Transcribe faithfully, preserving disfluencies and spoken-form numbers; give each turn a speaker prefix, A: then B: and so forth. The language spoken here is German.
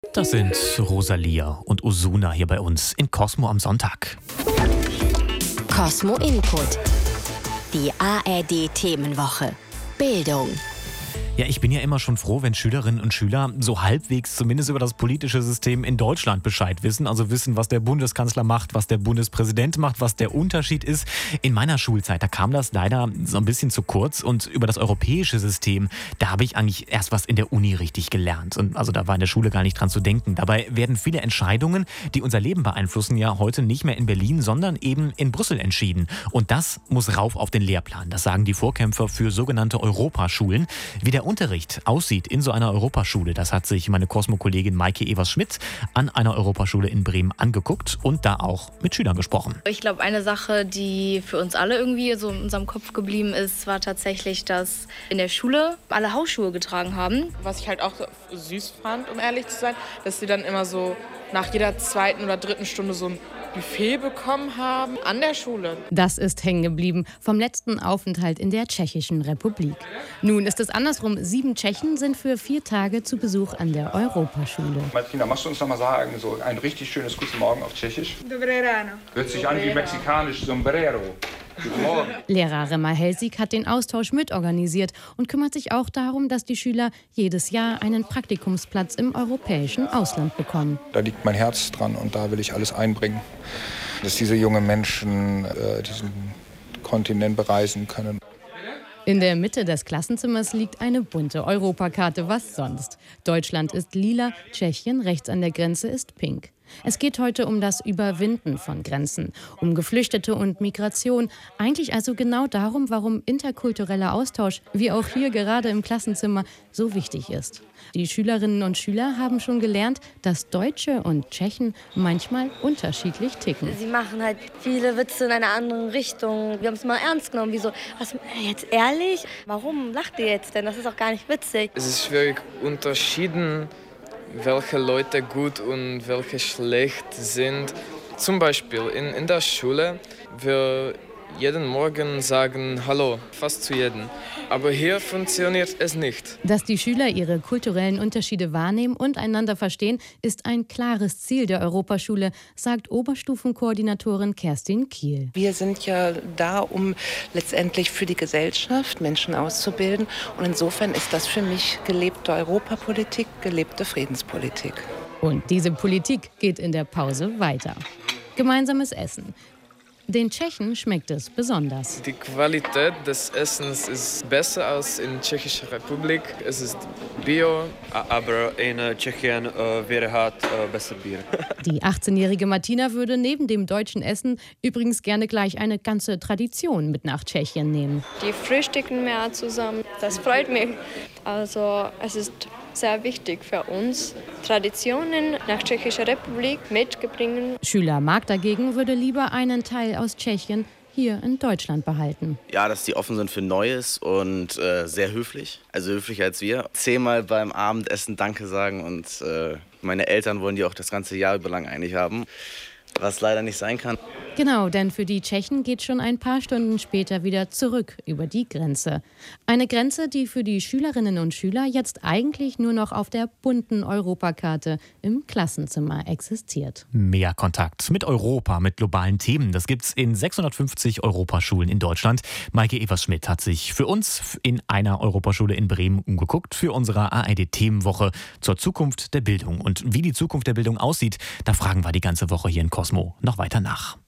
A: Das sind Rosalia und Ozuna hier bei uns in Cosmo am Sonntag.
B: Cosmo Input. Die A R D-Themenwoche. Bildung.
A: Ja, ich bin ja immer schon froh, wenn Schülerinnen und Schüler so halbwegs zumindest über das politische System in Deutschland Bescheid wissen. Also wissen, was der Bundeskanzler macht, was der Bundespräsident macht, was der Unterschied ist. In meiner Schulzeit, da kam das leider so ein bisschen zu kurz. Und über das europäische System, da habe ich eigentlich erst was in der Uni richtig gelernt. Und also da war in der Schule gar nicht dran zu denken. Dabei werden viele Entscheidungen, die unser Leben beeinflussen, ja heute nicht mehr in Berlin, sondern eben in Brüssel entschieden. Und das muss rauf auf den Lehrplan. Das sagen die Vorkämpfer für sogenannte Europaschulen. Wie der Unterricht aussieht in so einer Europaschule, das hat sich meine Cosmo-Kollegin Maike Evers-Schmidt an einer Europaschule in Bremen angeguckt und da auch mit Schülern gesprochen.
C: Ich glaube, eine Sache, die für uns alle irgendwie so in unserem Kopf geblieben ist, war tatsächlich, dass in der Schule alle Hausschuhe getragen haben.
D: Was ich halt auch süß fand, um ehrlich zu sein, dass sie dann immer so nach jeder zweiten oder dritten Stunde so ein Buffet bekommen haben an der Schule.
E: Das ist hängen geblieben vom letzten Aufenthalt in der Tschechischen Republik. Nun ist es andersrum. Sieben Tschechen sind für vier Tage zu Besuch an der Europaschule.
F: Martina, magst du uns noch mal sagen, so ein richtig schönes Guten Morgen auf Tschechisch?
G: Dobré ráno.
F: Hört sich an wie mexikanisch Sombrero. Guten Morgen.
E: Lehrer Rema Helsig hat den Austausch mitorganisiert und kümmert sich auch darum, dass die Schüler jedes Jahr einen Praktikumsplatz im europäischen Ausland bekommen.
F: Da liegt mein Herz dran und da will ich alles einbringen, dass diese jungen Menschen äh, diesen Kontinent bereisen können.
E: In der Mitte des Klassenzimmers liegt eine bunte Europakarte, was sonst. Deutschland ist lila, Tschechien rechts an der Grenze ist pink. Es geht heute um das Überwinden von Grenzen, um Geflüchtete und Migration. Eigentlich also genau darum, warum interkultureller Austausch, wie auch hier gerade im Klassenzimmer, so wichtig ist. Die Schülerinnen und Schüler haben schon gelernt, dass Deutsche und Tschechen manchmal unterschiedlich ticken.
H: Sie machen halt viele Witze in einer anderen Richtung. Wir haben es mal ernst genommen. Wieso? Was, jetzt ehrlich? Warum lacht ihr jetzt denn? Das ist doch gar nicht witzig.
I: Es ist schwierig unterschieden, welche Leute gut und welche schlecht sind. Zum Beispiel in, in der Schule, wir jeden Morgen sagen Hallo, fast zu jedem. Aber hier funktioniert es nicht.
E: Dass die Schüler ihre kulturellen Unterschiede wahrnehmen und einander verstehen, ist ein klares Ziel der Europaschule, sagt Oberstufenkoordinatorin Kerstin Kiel.
J: Wir sind ja da, um letztendlich für die Gesellschaft Menschen auszubilden. Und insofern ist das für mich gelebte Europapolitik, gelebte Friedenspolitik.
E: Und diese Politik geht in der Pause weiter. Gemeinsames Essen. Den Tschechen schmeckt es besonders.
I: Die Qualität des Essens ist besser als in der Tschechischen Republik. Es ist Bio.
K: Aber in Tschechien äh, wäre halt äh, besser Bier.
E: Die achtzehnjährige Martina würde neben dem deutschen Essen übrigens gerne gleich eine ganze Tradition mit nach Tschechien nehmen.
C: Die frühstücken mehr zusammen. Das freut mich. Also es ist sehr wichtig für uns, Traditionen nach Tschechischer Republik mitzubringen.
E: Schüler Marc dagegen würde lieber einen Teil aus Tschechien hier in Deutschland behalten.
L: Ja, dass die offen sind für Neues und äh, sehr höflich, also höflicher als wir. Zehnmal beim Abendessen Danke sagen und äh, meine Eltern wollen die auch das ganze Jahr über lang eigentlich haben, was leider nicht sein kann.
E: Genau, denn für die Tschechen geht schon ein paar Stunden später wieder zurück über die Grenze. Eine Grenze, die für die Schülerinnen und Schüler jetzt eigentlich nur noch auf der bunten Europakarte im Klassenzimmer existiert.
A: Mehr Kontakt mit Europa, mit globalen Themen, das gibt's in sechshundertfünfzig Europaschulen in Deutschland. Maike Evers-Schmidt hat sich für uns in einer Europaschule in Bremen umgeguckt, für unsere A R D-Themenwoche zur Zukunft der Bildung. Und wie die Zukunft der Bildung aussieht, da fragen wir die ganze Woche hier in Cosmo noch weiter nach.